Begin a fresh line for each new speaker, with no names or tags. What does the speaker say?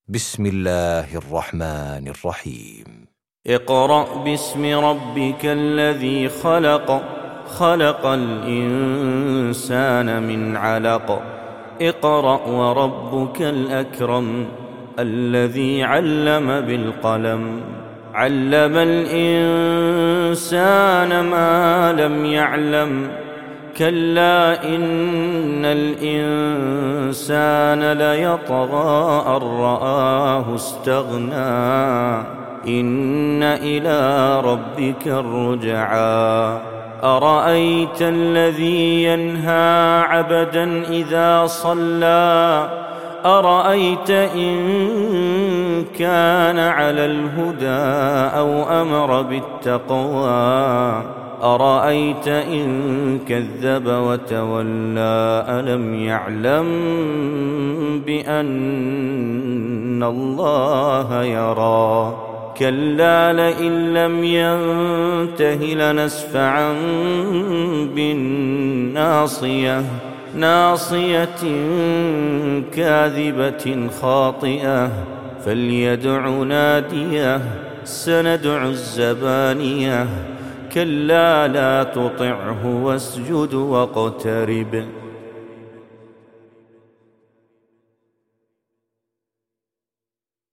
بسم الله الرحمن الرحيم.
اقرأ باسم ربك الذي خلق، خلق الإنسان من علق. اقرأ وربك الأكرم الذي علم بالقلم، علم الإنسان ما لم يعلم. كلا إن الإنسان ليطغى أن رآه استغنى، إن إلى ربك الرجعى. أرأيت الذي ينهى عبدا إذا صلى، أرأيت إن كان على الهدى أو أمر بالتقوى، أرأيت إن كذب وتولى. ألم يعلم بأن الله يرى. كلا لئن لم ينته لنسفعا بالناصية، ناصية كاذبة خاطئة. فليدع ناديه، سندع الزبانية. كلا لا تطعه واسجد واقترب.